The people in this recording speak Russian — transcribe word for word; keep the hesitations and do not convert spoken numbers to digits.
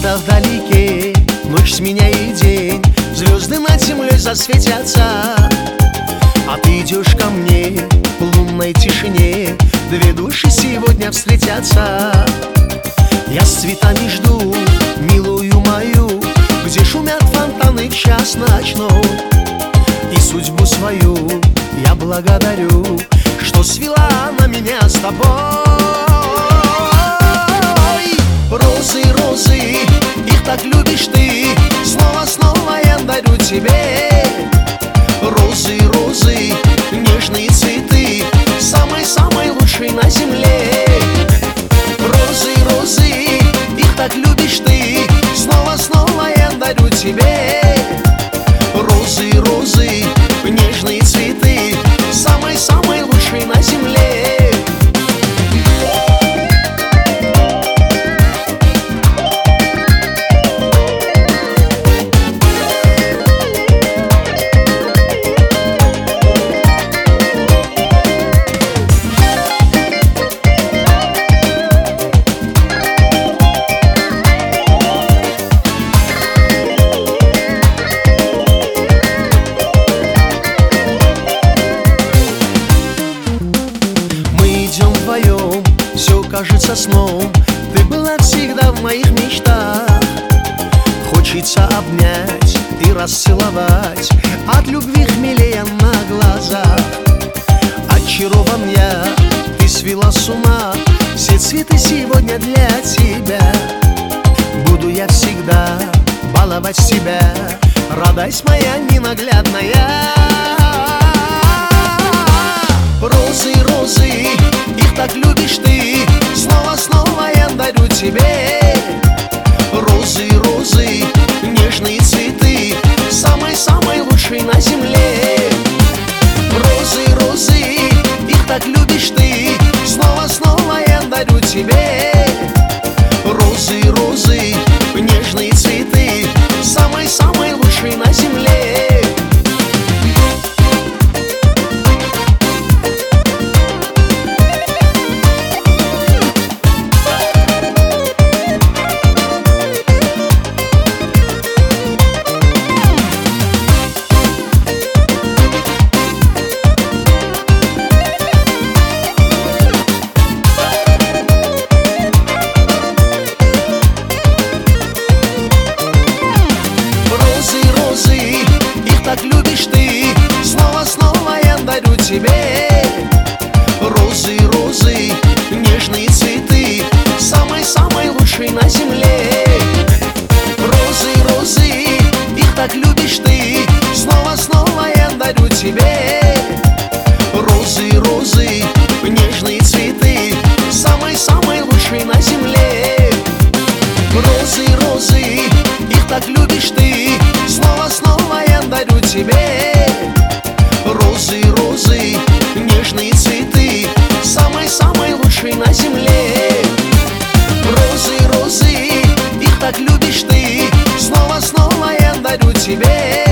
Где-то вдалеке ночь сменяет день, звезды над землей засветятся, а ты идешь ко мне в лунной тишине. Две души сегодня встретятся. Я с цветами жду милую мою, где шумят фонтаны в час ночной. И судьбу свою я благодарю, что свела она меня с тобой. Розы, розы, их так любишь ты, снова-снова я дарю тебе. Розы, розы, нежные цветы, самые-самые лучшие на земле. Розы, розы, их так любишь ты, снова-снова я дарю тебе. Розы, розы, нежные цветы, самые-самые лучшие на земле. Все кажется сном, ты была всегда в моих мечтах. Хочется обнять и расцеловать, от любви хмелея на глазах. Очарован я, ты свела с ума, все цветы сегодня для тебя. Буду я всегда баловать тебя, радость моя ненаглядная. Розы, розы, их так любишь ты, снова-снова я дарю тебе. Розы, розы, нежные цветы, самые-самые лучшие на земле. Розы, розы, их так любишь ты, снова-снова я дарю тебе. Розы, розы, нежные цветы, самые-самые лучшие на земле. Так любишь ты, снова-снова я дарю тебе. Розы, розы, нежные цветы, самые-самые лучшие на земле. Розы, розы, их так любишь ты, снова-снова я дарю тебе. Розы, розы, нежные цветы, самые-самые лучшие на земле. Розы, розы, их так любишь ты, снова-снова я дарю тебе. Розы, розы, нежные цветы, самые-самые лучшие на земле. Розы, розы, их так любишь ты, снова-снова я дарю тебе.